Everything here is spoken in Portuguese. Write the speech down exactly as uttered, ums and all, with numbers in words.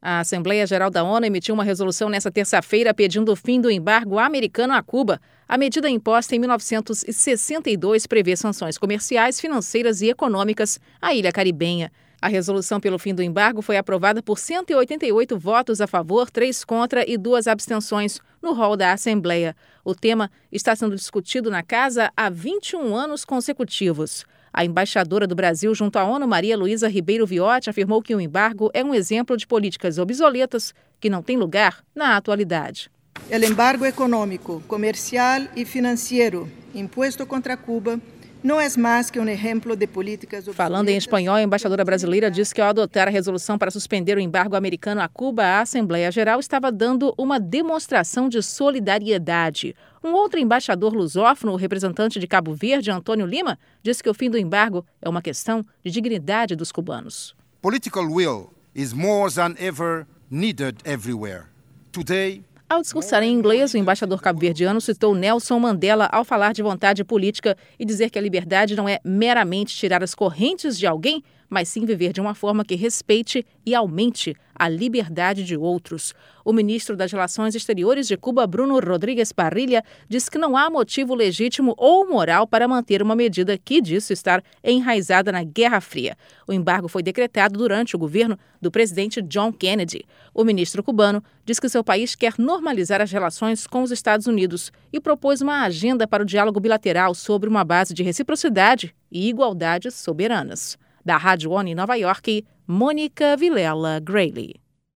A Assembleia Geral da ONU emitiu uma resolução nesta terça-feira pedindo o fim do embargo americano a Cuba. A medida imposta em mil novecentos e sessenta e dois prevê sanções comerciais, financeiras e econômicas à ilha caribenha. A resolução pelo fim do embargo foi aprovada por cento e oitenta e oito votos a favor, três contra e duas abstenções no rol da Assembleia. O tema está sendo discutido na Casa há vinte e um anos consecutivos. A embaixadora do Brasil junto à ONU, Maria Luísa Ribeiro Viotti, afirmou que o embargo é um exemplo de políticas obsoletas que não têm lugar na atualidade. O embargo econômico, comercial e financeiro imposto contra Cuba não é mais que um exemplo de políticas obsoletas. Falando em espanhol, a embaixadora brasileira disse que ao adotar a resolução para suspender o embargo americano a Cuba, a Assembleia Geral estava dando uma demonstração de solidariedade. Um outro embaixador lusófono, o representante de Cabo Verde, Antônio Lima, disse que o fim do embargo é uma questão de dignidade dos cubanos. Political will is more than ever needed everywhere. Today, Ao discursar em inglês, o embaixador cabo-verdiano citou Nelson Mandela ao falar de vontade política e dizer que a liberdade não é meramente tirar as correntes de alguém, mas sim viver de uma forma que respeite e aumente a liberdade de outros. O ministro das Relações Exteriores de Cuba, Bruno Rodrigues Parrilla, disse que não há motivo legítimo ou moral para manter uma medida que disse estar enraizada na Guerra Fria. O embargo foi decretado durante o governo do presidente John Kennedy. O ministro cubano diz que seu país quer normalizar as relações com os Estados Unidos e propôs uma agenda para o diálogo bilateral sobre uma base de reciprocidade e igualdades soberanas. Da Rádio ONU em Nova York, Mônica Vilela Grayley.